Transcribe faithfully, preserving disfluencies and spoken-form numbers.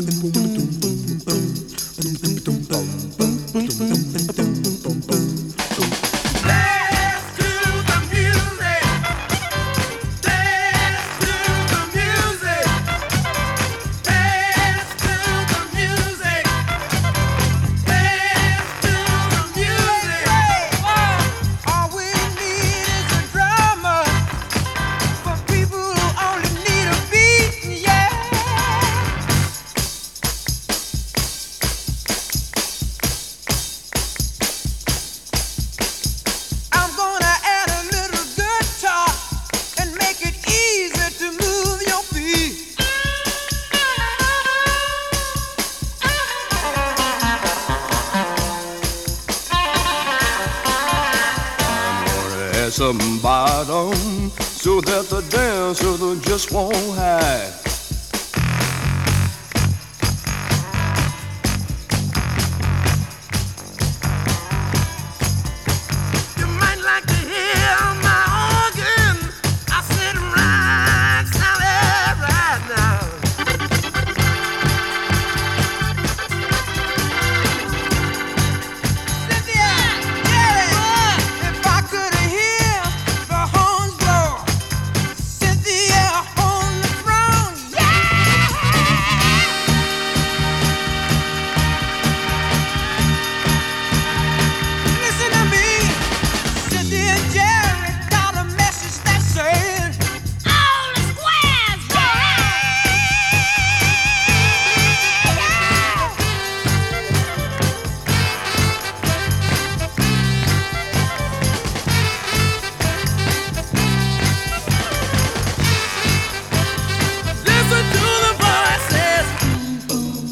Some bottom so that the dancer just won't hide. You might like to hear my organ. I said right, solid right now. Cynthia, Jerry, if I could hear the horns blow, Cynthia on the throne, yeah. Listen to me, Cynthia and Jerry got a message that said, all the squares, listen to the voices.